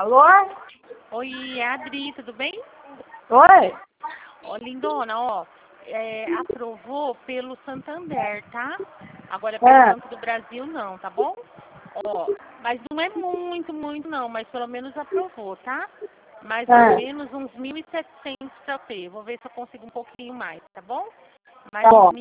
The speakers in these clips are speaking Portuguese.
Alô? Oi, é a Adri, tudo bem? Oi? Ó, lindona, ó, aprovou pelo Santander, tá? Agora pelo Banco do Brasil não, tá bom? Ó, mas não é muito não, mas pelo menos aprovou, tá? Mais ou menos uns 1.700 pra ter. Vou ver se eu consigo um pouquinho mais, tá bom? Mais uns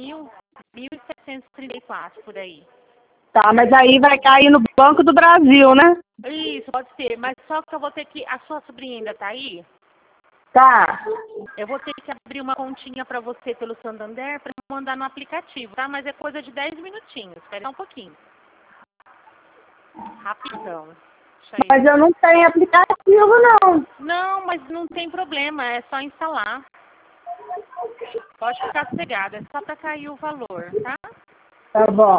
1.734 por aí. Tá, mas aí vai cair no Banco do Brasil, né? Isso, pode ser, mas só que eu vou ter que... A sua sobrinha ainda tá aí? Tá. Eu vou ter que abrir uma continha pra você pelo Santander pra mandar no aplicativo, tá? Mas é coisa de 10 minutinhos. Espera um pouquinho. Rapidão. Mas eu não tenho aplicativo, não. Não, mas não tem problema. É só instalar. Pode ficar sossegada. É só pra cair o valor, tá? Tá bom.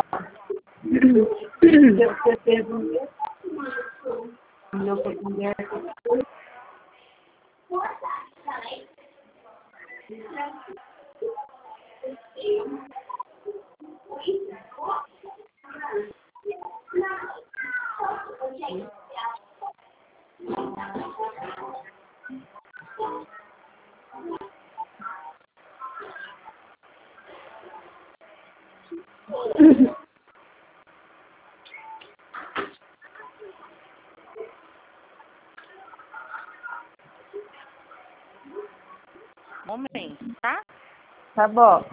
Momento, tá? Tá bom.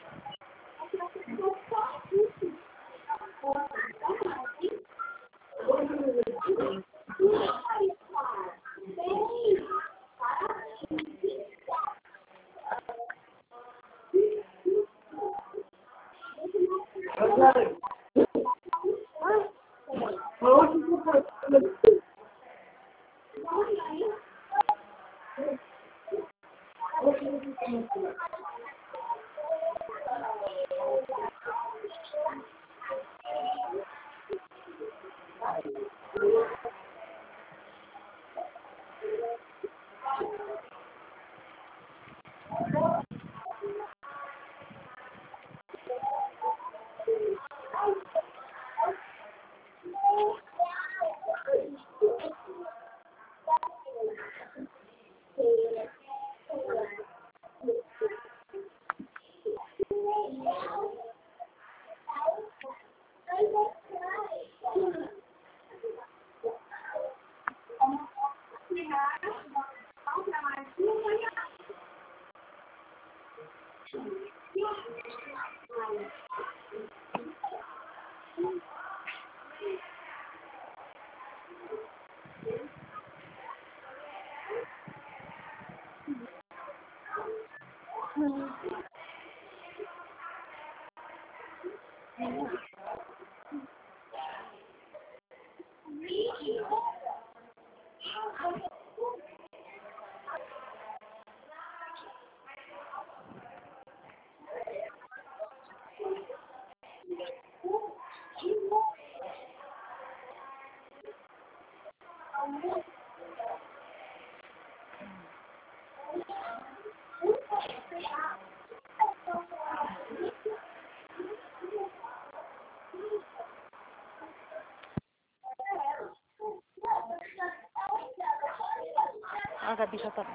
A Gabi já tá...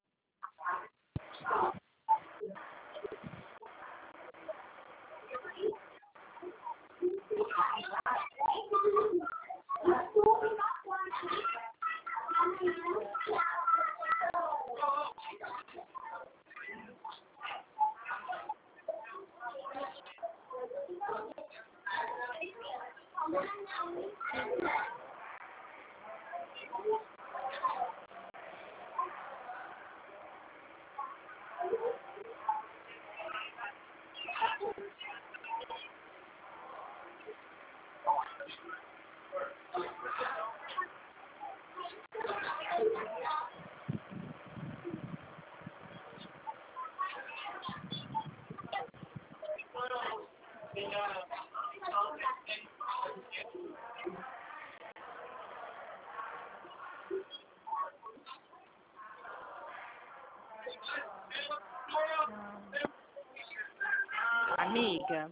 Amiga.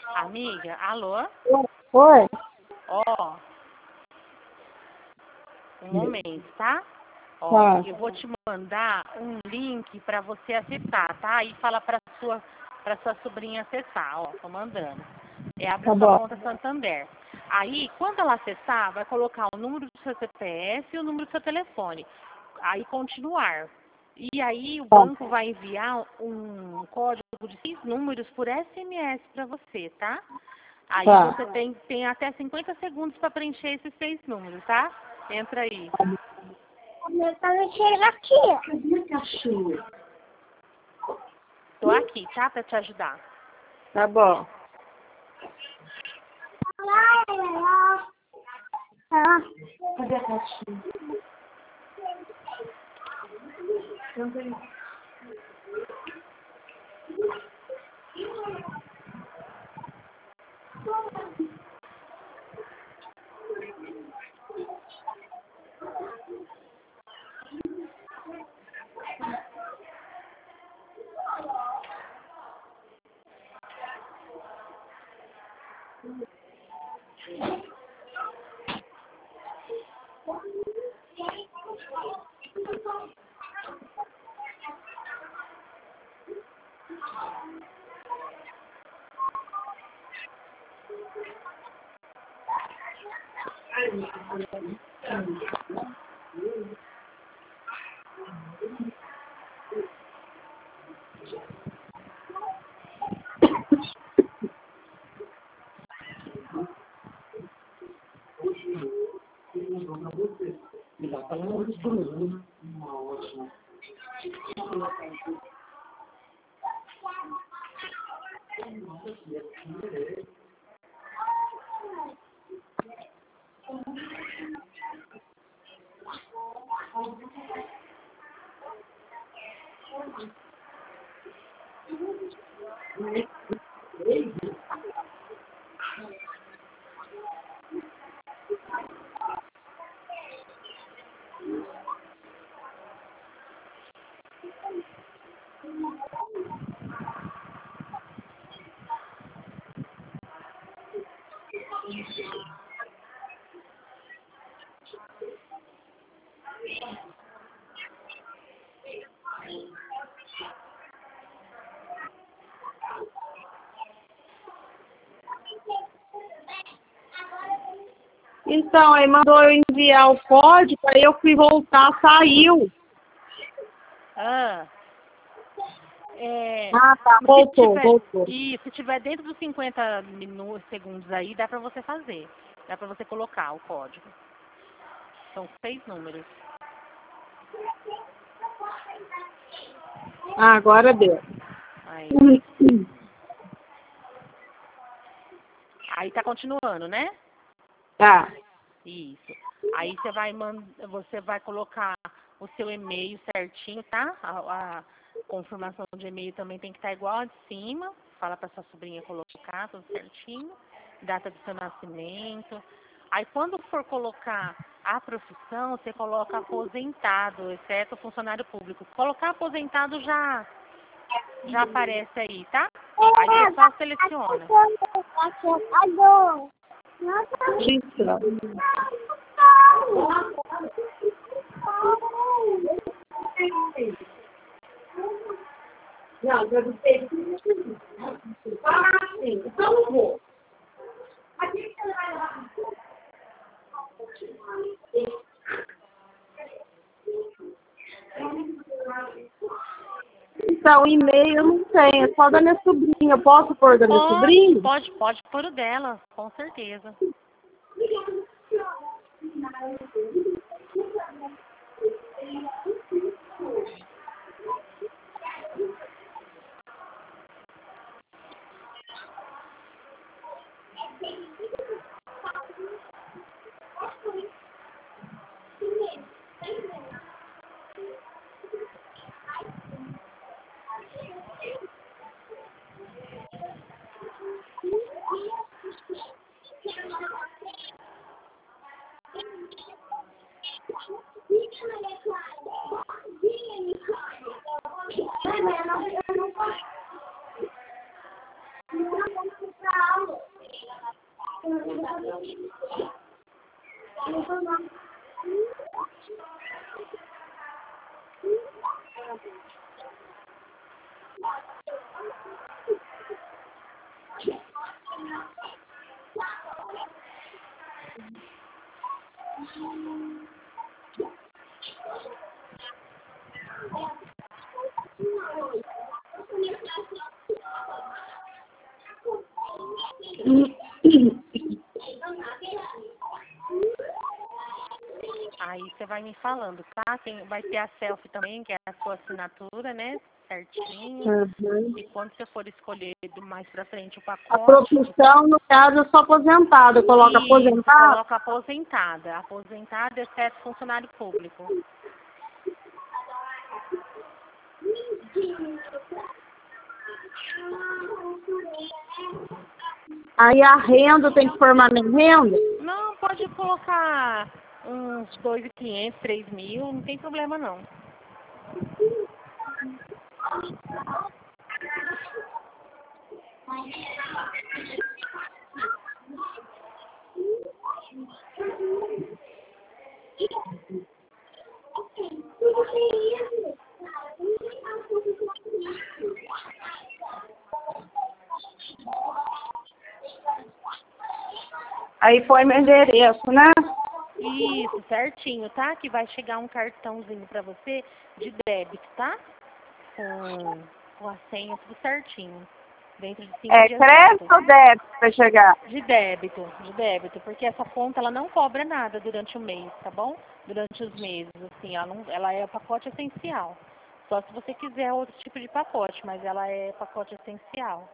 Amiga, alô? Oi? Ó, um momento, tá? Ó, Tá. eu vou te mandar um link para você acessar, tá? Aí fala para sua sobrinha acessar, ó, tô mandando. Abre Tá sua bom. conta Santander. Aí, quando ela acessar, vai colocar o número do seu CPF e o número do seu telefone. Aí, continuar. E aí, o Tá. banco vai enviar um código de 6 números por SMS para você, tá? Aí, Tá. você tem até 50 segundos para preencher esses 6 números, tá? Entra aí. Tá mexendo aqui. Cadê a cachorro? Tô aqui, tá? Para te ajudar. Tá bom. Cadê a cachorro? Então, aí mandou eu enviar o código, aí eu fui voltar, saiu. Ah, Tá, voltou, tiver, voltou. E se tiver dentro dos 50 segundos aí, dá pra você fazer. Dá pra você colocar o código. São 6 números. Agora deu. Aí. Aí tá continuando, né? Tá. Isso. Aí você vai colocar o seu e-mail certinho, tá? A confirmação de e-mail também tem que estar igual a de cima. Fala para sua sobrinha colocar tudo certinho. Data do seu nascimento. Aí quando for colocar a profissão, você coloca aposentado, exceto funcionário público. Colocar aposentado já aparece aí, tá? Aí você só seleciona. Isso. Não, eu gostei. Sim, então eu vou. Então, o e-mail eu não tenho, é só da minha sobrinha. Eu posso pôr da minha sobrinha? Pode pôr o dela, com certeza. Aí você vai me falando, tá? Vai ter a selfie também, que é a sua assinatura, né? Certinho. Uhum. E quando você for escolher mais pra frente o A pacote... profissão, no caso, eu sou aposentada. Eu coloco Isso, aposentada? coloca aposentada. Aposentada, exceto funcionário público. Aí a renda, tem que formar minha renda? Não, pode colocar uns 2.500, 3.000, não tem problema não. Aí põe meu endereço, né? Isso, certinho, tá? Que vai chegar um cartãozinho pra você de débito, tá? Com a senha, tudo certinho. Dentro de 5 É dias crédito ou úteis. débito para chegar? De débito, porque essa conta ela não cobra nada durante o mês, tá bom? Durante os meses, assim, ela é o pacote essencial. Só se você quiser outro tipo de pacote, mas ela é pacote essencial.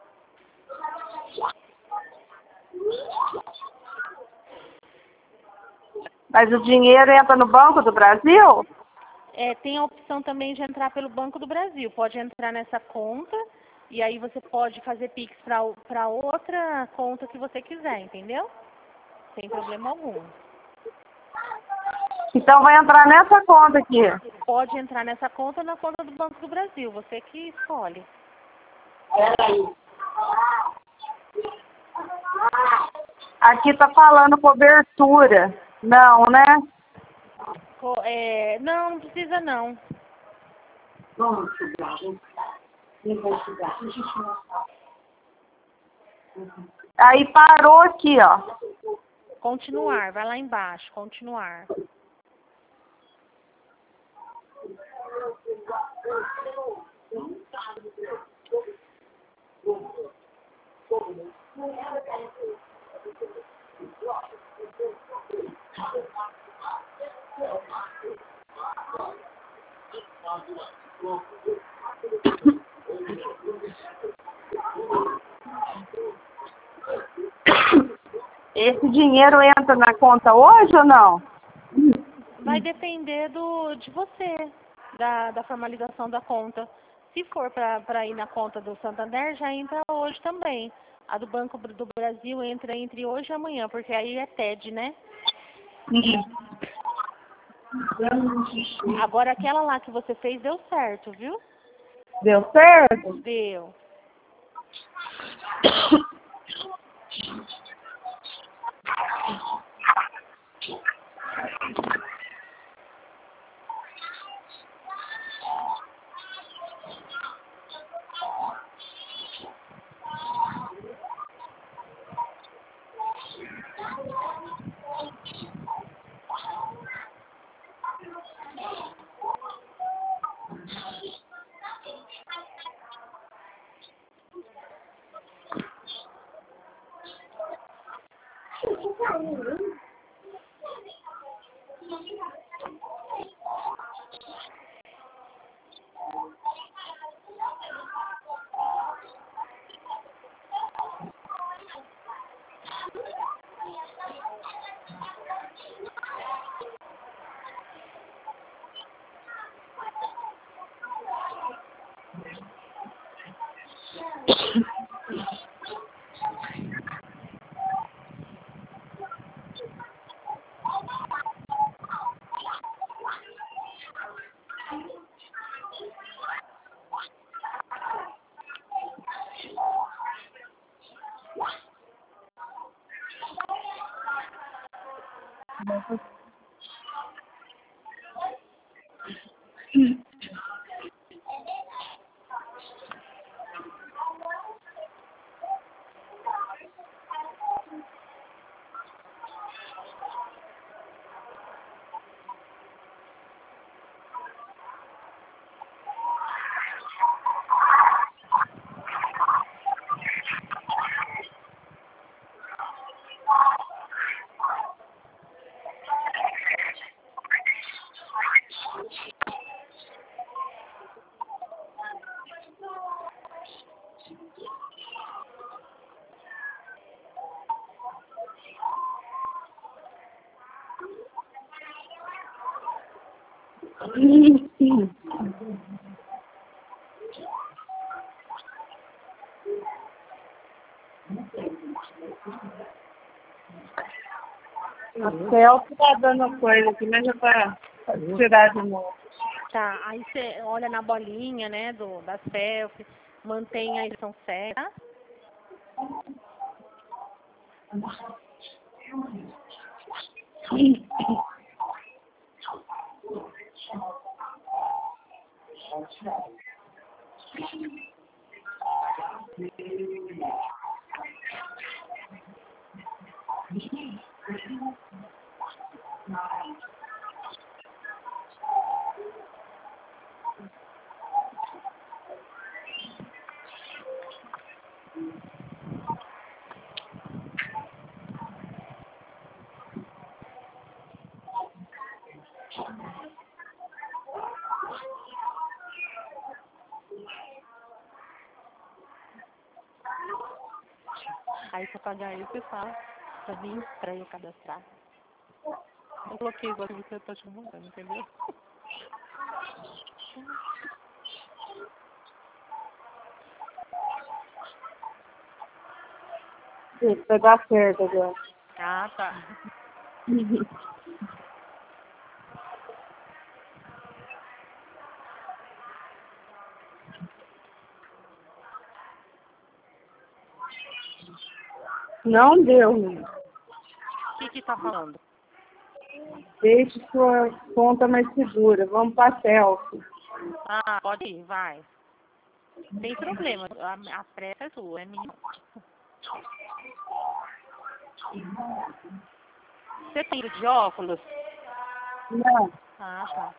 Mas o dinheiro entra no Banco do Brasil? Tem a opção também de entrar pelo Banco do Brasil. Pode entrar nessa conta e aí você pode fazer Pix para outra conta que você quiser, entendeu? Sem problema algum. Então vai entrar nessa conta aqui. Pode entrar nessa conta ou na conta do Banco do Brasil, você que escolhe. Aqui tá falando cobertura. Não, né? Não precisa não. Aí parou aqui, ó. Continuar, vai lá embaixo, continuar. Esse dinheiro entra na conta hoje ou não? Vai depender de você, da formalização da conta. Se for para ir na conta do Santander, já entra hoje também. A do Banco do Brasil entra entre hoje e amanhã, porque aí é TED, né? Agora aquela lá que você fez deu certo, viu? Deu certo? Deu. A selfie tá dando coisa aqui, mas é pra tirar de novo. Tá, aí você olha na bolinha, né, da selfie, mantém a direção certa. Aí se apagar aí, você fala pra mim, pra eu cadastrar. Eu coloquei igual que você tá te mandando, entendeu? Isso, vai dar certo agora. Ah, tá. Não deu, menino. O que tá falando? Deixe sua conta mais segura. Vamos pra selfie. Ah, pode ir, vai. Sem problema, a pressa é sua, é minha. Você tem de óculos? Não. Ah, tá.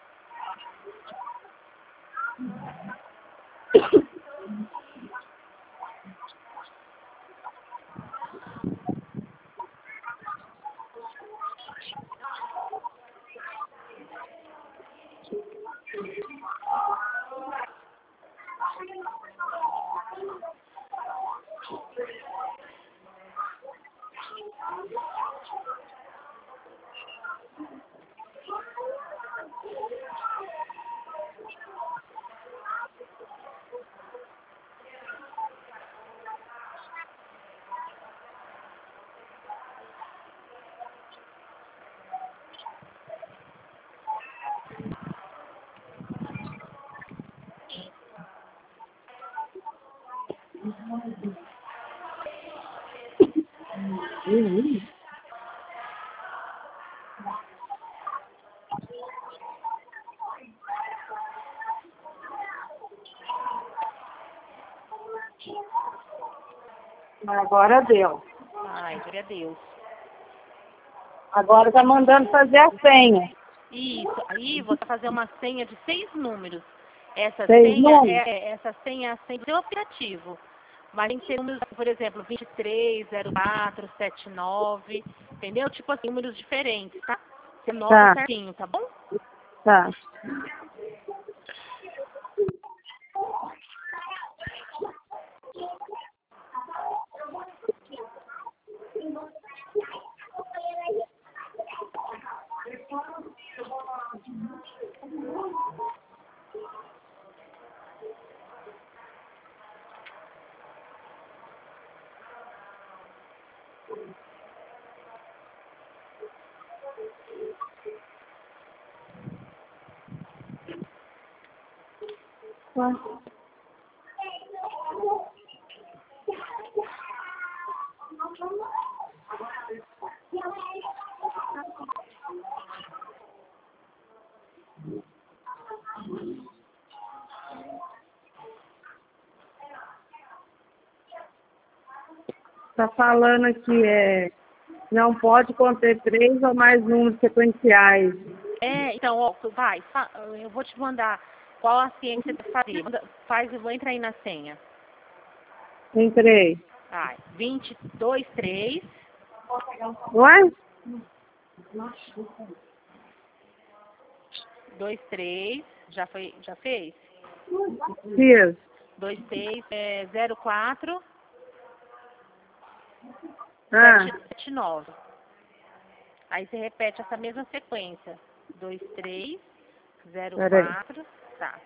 Agora deu. Ai, glória a Deus. Agora tá mandando fazer a senha. Isso, aí você vai fazer uma senha de 6 números. Essa 6 senha números? essa senha é a senha do seu aplicativo. Mas tem que ser números, por exemplo, 23, 04, 79, entendeu? Tipo assim, números diferentes, tá? Você nota Tá. certinho, tá bom? Tá. Tá falando aqui, não pode conter 3 ou mais números sequenciais. Então, ó, eu vou te mandar qual a senha que você vai fazer. Entra aí na senha. Entrei. 23. Ué? 23. Já fez? Fiz. 23 04 Ah, 779. Aí você repete essa mesma sequência. 23 peraí. 04. Tá.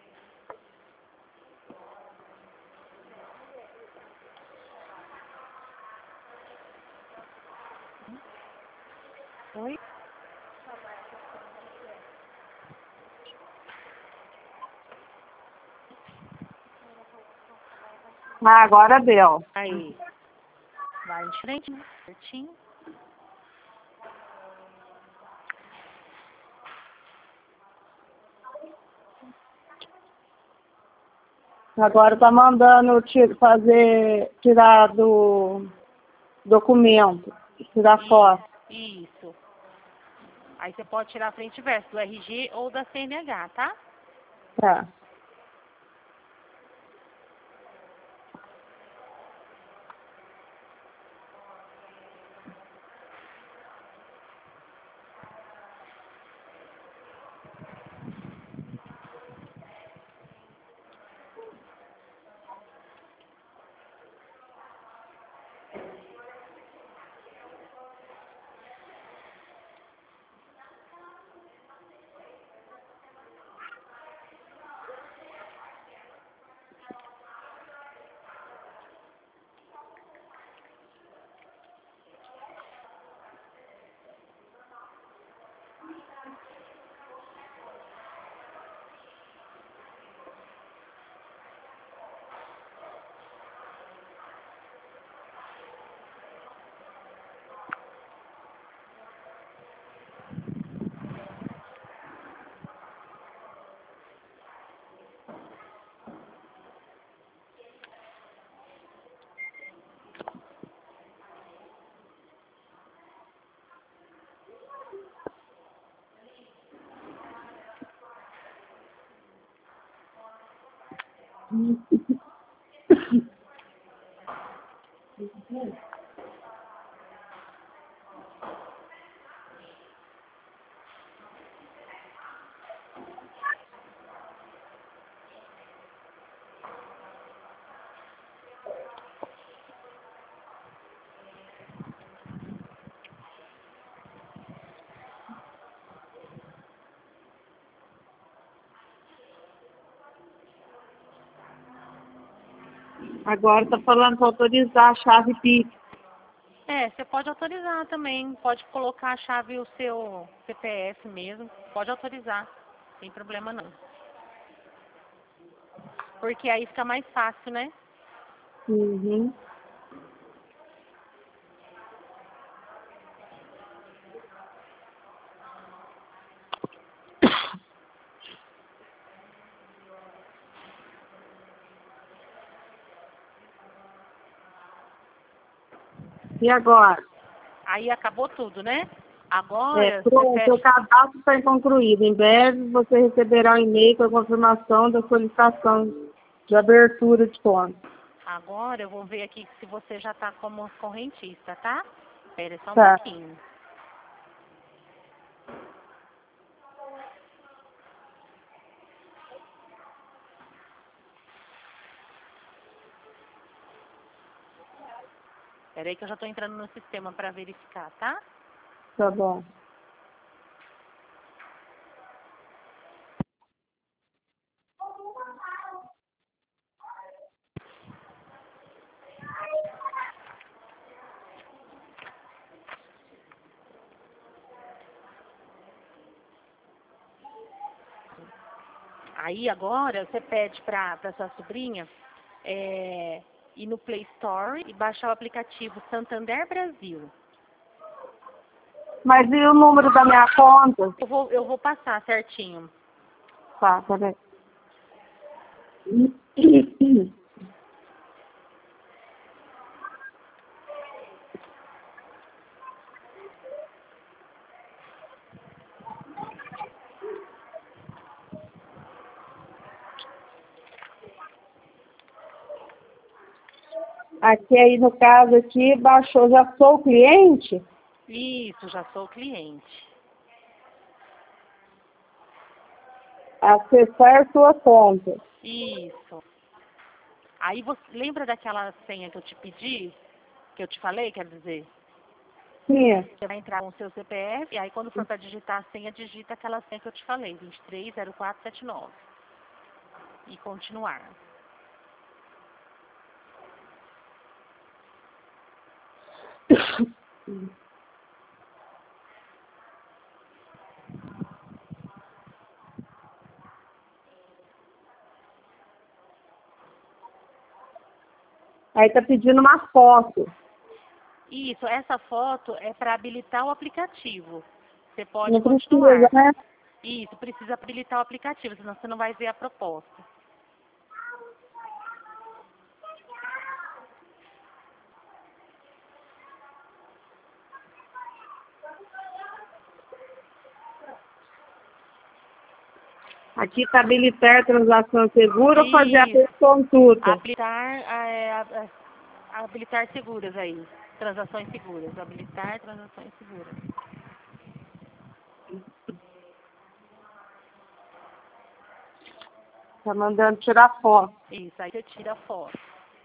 Oi? Agora deu. Aí. Vai em frente, né? Certinho. Agora tá mandando tirar do documento, tirar foto. Isso. Aí você pode tirar a frente e verso do RG ou da CNH, tá? Tá. Agora tá falando para autorizar a chave Pix. Você pode autorizar também. Pode colocar a chave o seu CPF mesmo. Pode autorizar. Sem problema não. Porque aí fica mais fácil, né? Uhum. E agora? Aí acabou tudo, né? Agora você Pronto, fecha. o cadastro está concluído. Em breve você receberá um e-mail com a confirmação da solicitação de abertura de conta. Agora eu vou ver aqui se você já está como correntista, tá? Espera só um Tá. pouquinho. Espera aí que eu já estou entrando no sistema para verificar, tá? Tá bom. Aí agora você pede para sua sobrinha ir no Play Store e baixar o aplicativo Santander Brasil. Mas e o número da minha conta? Eu vou passar certinho. Tá, peraí. Aqui aí no caso aqui, baixou, já sou o cliente? Isso, já sou cliente. Acessar sua conta. Isso. Aí você lembra daquela senha que eu te pedi? Que eu te falei, quer dizer? Sim. Você vai entrar com o seu CPF, e aí quando for para digitar a senha, digita aquela senha que eu te falei, 230479. E continuar. Aí tá pedindo uma foto. Isso, essa foto é para habilitar o aplicativo. Você pode Não continuar. precisa, né? Isso, precisa habilitar o aplicativo, senão você não vai ver a proposta. Aqui tá habilitar transação segura ou fazer a Isso. consulta? Habilitar seguras aí. Transações seguras. Habilitar transações seguras. Tá mandando tirar foto. Isso, aí você tira a foto.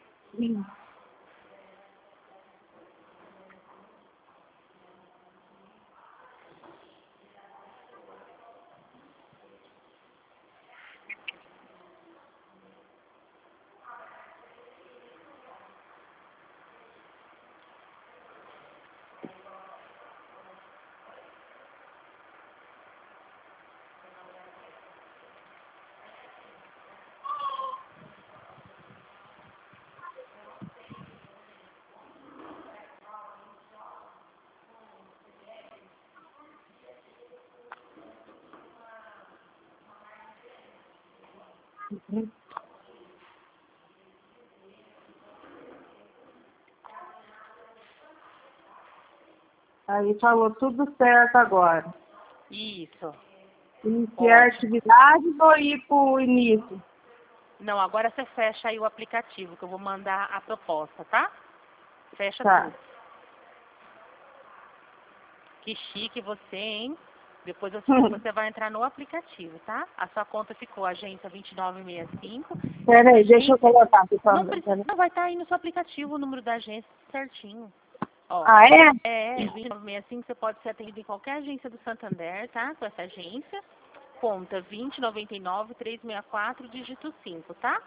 Aí falou tudo certo agora. Isso. Iniciar atividade ou ir pro início? Não, agora você fecha aí o aplicativo, que eu vou mandar a proposta, tá? Fecha Tá. tudo. Que chique você, hein? Depois você vai entrar no aplicativo, tá? A sua conta ficou agência 2965. Peraí, deixa eu colocar aqui. Não precisa, não, vai estar aí no seu aplicativo o número da agência certinho. Ó, Ah, é? É, 2965, você pode ser atendido em qualquer agência do Santander, tá? Com essa agência. Conta 2099-364, dígito 5, tá?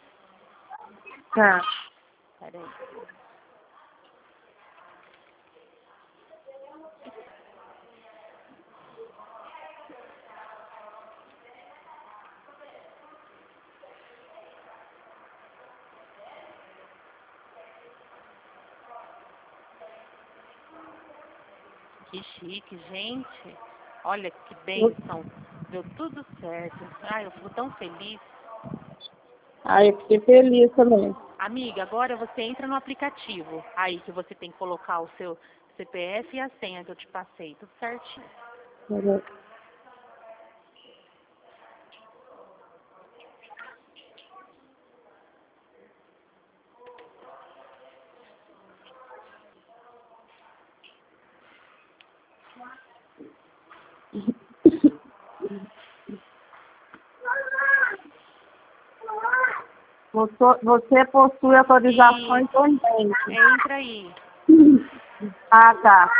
Tá. Peraí. Que chique, gente. Olha que bênção. Deu tudo certo. Ai, eu fico tão feliz. Ah, eu fiquei feliz também. Amiga, agora você entra no aplicativo. Aí que você tem que colocar o seu CPF e a senha que eu te passei. Tudo certinho. Peraí. Você possui autorizações também. Entra aí. Ah, tá.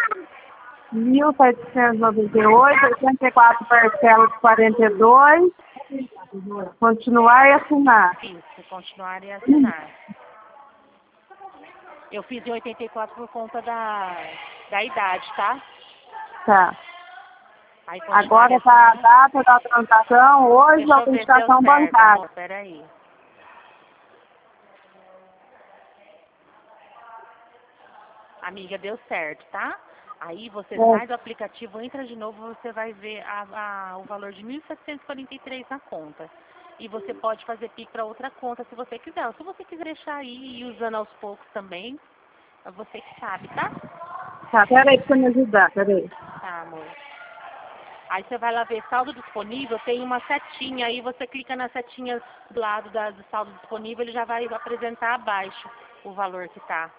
1.798, 84 parcelas de 42. Continuar e assinar. Isso, continuar e assinar. Eu fiz em 84 por conta da idade, tá? Tá. Aí, Agora tá a data da transação, hoje deixa a eu ver se deu autenticação certo, bancária. amor. Peraí. Amiga, deu certo, tá? Aí você sai do aplicativo, entra de novo, você vai ver o valor de 1.743 na conta. E você pode fazer PIC para outra conta se você quiser. Ou se você quiser deixar aí e ir usando aos poucos também, é você que sabe, tá? Tá, peraí pra você me ajudar, peraí. Tá, amor. Aí você vai lá ver saldo disponível, tem uma setinha aí, você clica na setinha do lado do saldo disponível, ele já vai apresentar abaixo. o valor que tá.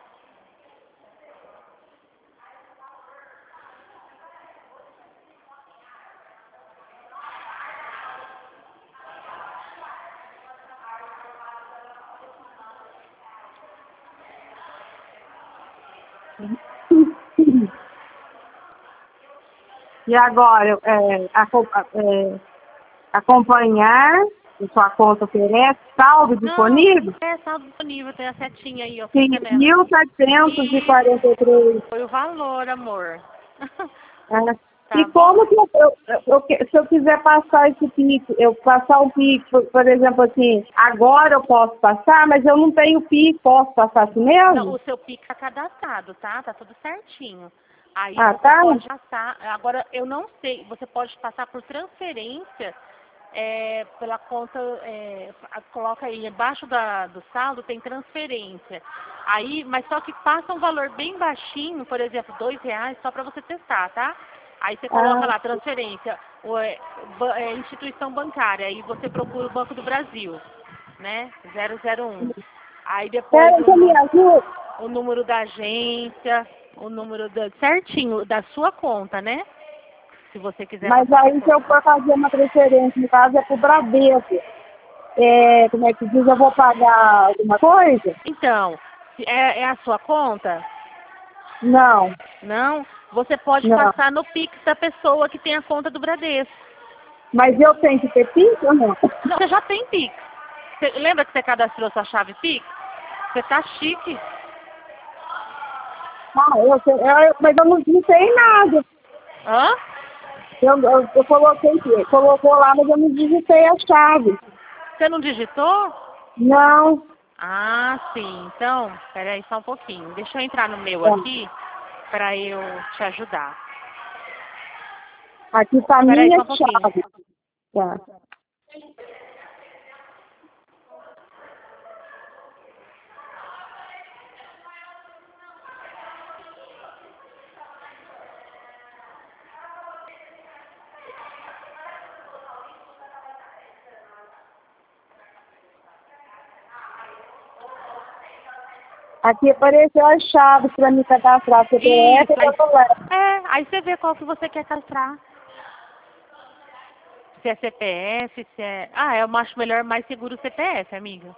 E agora, acompanhar, sua conta oferece, saldo disponível? Não, é saldo disponível, tem a setinha aí, ó. Sim, Clica nela. 1.743. Foi o valor, amor. E Tá como bom? que se eu quiser passar esse Pix, eu passar o Pix, por exemplo, assim, agora eu posso passar, mas eu não tenho Pix, posso passar assim mesmo? Não, o seu Pix tá cadastrado, tá? Tá tudo certinho. Aí Ah, você tá? pode passar. Agora, eu não sei, você pode passar por transferência pela conta, coloca aí, embaixo do saldo tem transferência. Aí, mas só que passa um valor bem baixinho, por exemplo, R$2, só para você testar, tá? Aí você coloca lá, transferência, instituição bancária, aí você procura o Banco do Brasil, né? 001. Aí depois Espera que me ajude. o número da agência, o número certinho da sua conta, né? Se você quiser Mas passar aí se eu for fazer uma transferência, no caso é pro Bradesco, como é que diz, eu vou pagar alguma coisa? Então, é a sua conta? Não, Não? Você pode não. passar no Pix da pessoa que tem a conta do Bradesco. Mas eu tenho que ter Pix ou não? Não, você já tem Pix. Lembra que você cadastrou sua chave Pix? Você tá chique. Mas eu não digitei nada. Hã? Eu colocou lá, mas eu não digitei a chave. Você não digitou? Não. Ah, sim. Então, peraí só um pouquinho. Deixa eu entrar no meu Tá. aqui para eu te ajudar. Aqui tá a Peraí minha só um pouquinho. chave. Tá. Aqui apareceu as chaves para me cadastrar. CPF e celular. Aí você vê qual que você quer cadastrar. Se é CPF, se é... Ah, eu acho melhor, mais seguro o CPF, amiga.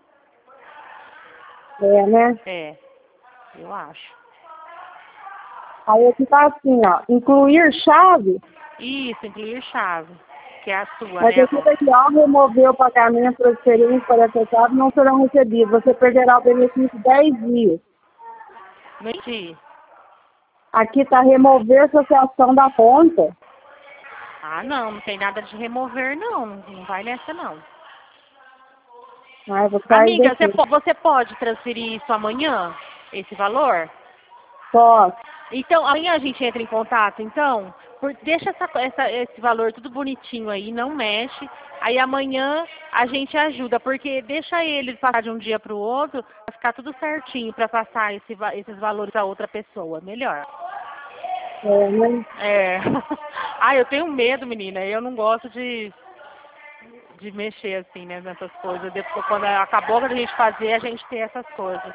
É, né? É, eu acho. Aí aqui tá assim, ó. Incluir chave. Isso, incluir chave, que é a sua, Mas né, aqui amor? tá aqui, ao remover o pagamento, transferência para essa chave não serão recebidos. Você perderá o benefício 10 dias. Não entendi. Aqui tá remover associação da conta. Ah, não tem nada de remover, não. Não vai nessa, não. Ah, eu vou sair Amiga, daqui. você pode transferir isso amanhã? Esse valor? Posso. Então, amanhã a gente entra em contato, então? Deixa esse valor tudo bonitinho aí, não mexe. Aí amanhã a gente ajuda, porque deixa ele passar de um dia para o outro, vai ficar tudo certinho para passar esses valores a outra pessoa. Melhor. Né? É. Ah, eu tenho medo, menina. Eu não gosto de mexer assim, né, nessas coisas. Depois, quando acabou a gente fazer, a gente tem essas coisas.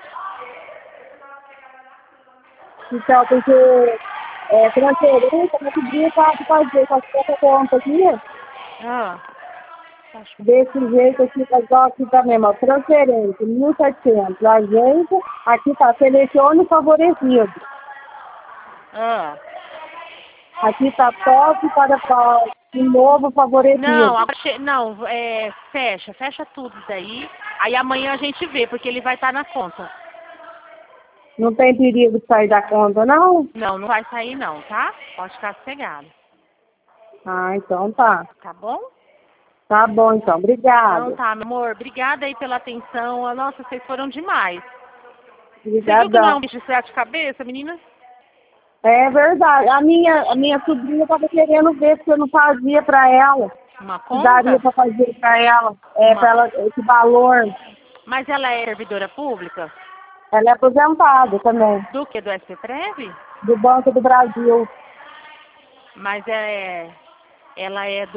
Então, porque transferência, eu podia fazer com a sua conta aqui. Ah, Desse jeito aqui, tá igual aqui também, ó. Transferência, 1.700. Agência, aqui tá, selecione o favorecido. ah. Aqui tá top para um novo favorecido. Não, fecha tudo daí. Aí amanhã a gente vê, porque ele vai estar na conta. Não tem perigo de sair da conta, não? Não, não vai sair não, tá? Pode ficar sossegado. Ah, então tá. Tá bom? Tá bom, então. Obrigada. Então tá, meu amor. Obrigada aí pela atenção. Nossa, vocês foram demais. Você viu que não é Obrigadão. um bicho de sete cabeças, menina? É verdade. A minha sobrinha estava querendo ver se eu não fazia para ela. Uma Se daria conta? para fazer para ela. Uma- Para ela, esse valor. Mas ela é servidora pública? Ela é aposentada também, Do que? Do SPTREV? do Banco do Brasil. Mas ela é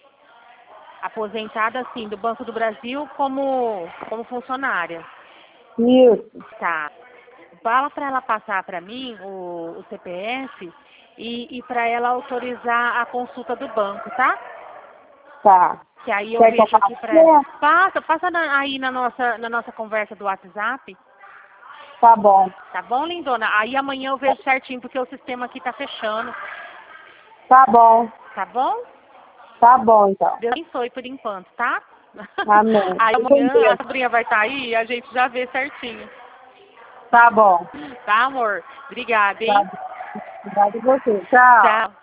aposentada assim, do Banco do Brasil como funcionária. Isso. Tá. Fala para ela passar para mim o CPF e para ela autorizar a consulta do banco, tá? Tá. Que aí eu Quer que vejo eu aqui passe? para ela. Passa aí na nossa conversa do WhatsApp. Tá bom. Tá bom, lindona? Aí amanhã eu vejo certinho, porque o sistema aqui tá fechando. Tá bom. Tá bom? Tá bom, então. Deus abençoe por enquanto, tá? Amém. Aí Fico com amanhã Deus. a sobrinha vai estar aí e a gente já vê certinho. Tá bom. Tá, amor? Obrigada, Tá hein? bom. Obrigada a você. Tchau. Tchau.